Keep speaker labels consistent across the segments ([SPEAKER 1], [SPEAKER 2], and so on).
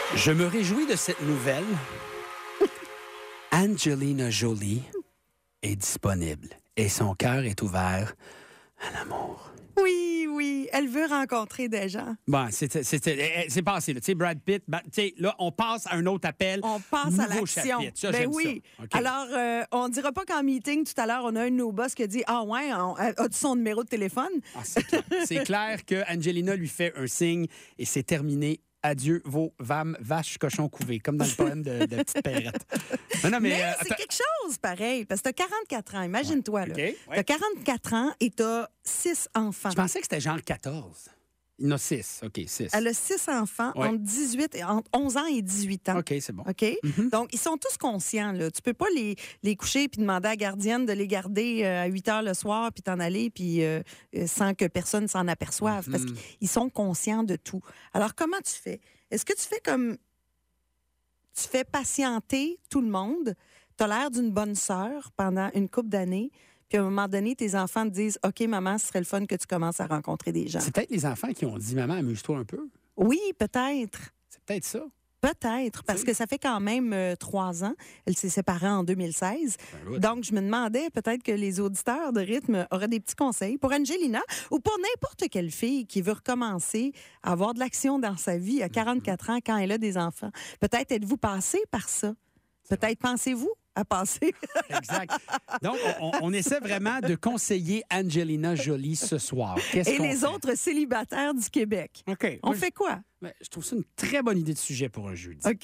[SPEAKER 1] Je me réjouis de cette nouvelle. Angelina Jolie est disponible et son cœur est ouvert à l'amour.
[SPEAKER 2] Oui, elle veut rencontrer des gens.
[SPEAKER 1] Bon, c'est passé. Tu sais, Brad Pitt, là, on passe à un autre appel.
[SPEAKER 2] On passe à
[SPEAKER 1] Nouveau
[SPEAKER 2] l'action.
[SPEAKER 1] chapitre. Ça,
[SPEAKER 2] Ben
[SPEAKER 1] j'aime
[SPEAKER 2] oui.
[SPEAKER 1] ça. OK.
[SPEAKER 2] Alors, on ne dira pas qu'en meeting, tout à l'heure, on a un de nos boss qui a dit « Ah ouais, as-tu son numéro de téléphone? »
[SPEAKER 1] C'est clair. C'est clair que Angelina lui fait un signe et c'est terminé. Adieu vos vaches, cochons couvés, comme dans le poème de Petite Perrette. Non,
[SPEAKER 2] Mais c'est quelque chose, pareil, parce que tu as 44 ans. Imagine-toi, là.
[SPEAKER 1] OK,
[SPEAKER 2] Tu as 44 ans et tu as 6 enfants.
[SPEAKER 1] Je pensais que c'était genre 14. Il y en a 6. OK, 6.
[SPEAKER 2] Elle a 6 enfants entre 11 ans et 18 ans.
[SPEAKER 1] OK, c'est bon.
[SPEAKER 2] OK? Donc, ils sont tous conscients. Là. Tu peux pas les coucher puis demander à la gardienne de les garder à 8 heures le soir puis t'en aller puis sans que personne s'en aperçoive parce qu'ils sont conscients de tout. Alors, comment tu fais? Est-ce que tu fais comme... Tu fais patienter tout le monde? Tu as l'air d'une bonne sœur pendant une couple d'années. Puis à un moment donné, tes enfants te disent « OK, maman, ce serait le fun que tu commences à rencontrer des gens. »
[SPEAKER 1] C'est peut-être les enfants qui ont dit « Maman, amuse-toi un peu. »
[SPEAKER 2] Oui, peut-être.
[SPEAKER 1] C'est peut-être ça.
[SPEAKER 2] Peut-être, parce que ça fait quand même 3 ans. Elle s'est séparée en 2016. Donc, je me demandais peut-être que les auditeurs de rythme auraient des petits conseils pour Angelina ou pour n'importe quelle fille qui veut recommencer à avoir de l'action dans sa vie à 44 ans quand elle a des enfants. Peut-être êtes-vous passé par ça. Peut-être pensez-vous à passer.
[SPEAKER 1] Exact. Donc, on essaie vraiment de conseiller Angelina Jolie ce soir. Qu'est-ce
[SPEAKER 2] Et
[SPEAKER 1] qu'on
[SPEAKER 2] les
[SPEAKER 1] fait?
[SPEAKER 2] autres célibataires du Québec.
[SPEAKER 1] OK.
[SPEAKER 2] On fait quoi?
[SPEAKER 1] Ben, je trouve ça une très bonne idée de sujet pour un jeudi.
[SPEAKER 2] OK?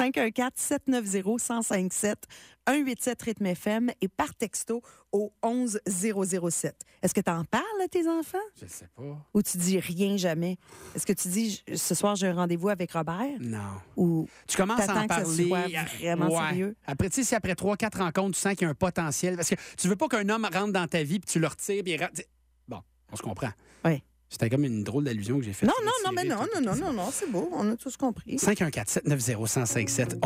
[SPEAKER 2] 514-790-1057, 187 Rythme FM et par texto au 11007. Est-ce que tu en parles à tes enfants?
[SPEAKER 1] Je sais pas.
[SPEAKER 2] Ou tu dis rien jamais? Est-ce que tu dis ce soir j'ai un rendez-vous avec Robert?
[SPEAKER 1] Non.
[SPEAKER 2] Ou
[SPEAKER 1] Tu commences à en
[SPEAKER 2] t'attends que ça
[SPEAKER 1] parler.
[SPEAKER 2] soit vraiment sérieux?
[SPEAKER 1] Après, tu sais, si après 3-4 rencontres, tu sens qu'il y a un potentiel. Parce que tu veux pas qu'un homme rentre dans ta vie puis tu le retires. Puis bon, on se comprend.
[SPEAKER 2] Oui.
[SPEAKER 1] C'était comme une drôle d'allusion que j'ai faite.
[SPEAKER 2] Non, c'est beau. On a tous compris.
[SPEAKER 1] 514-790-1057.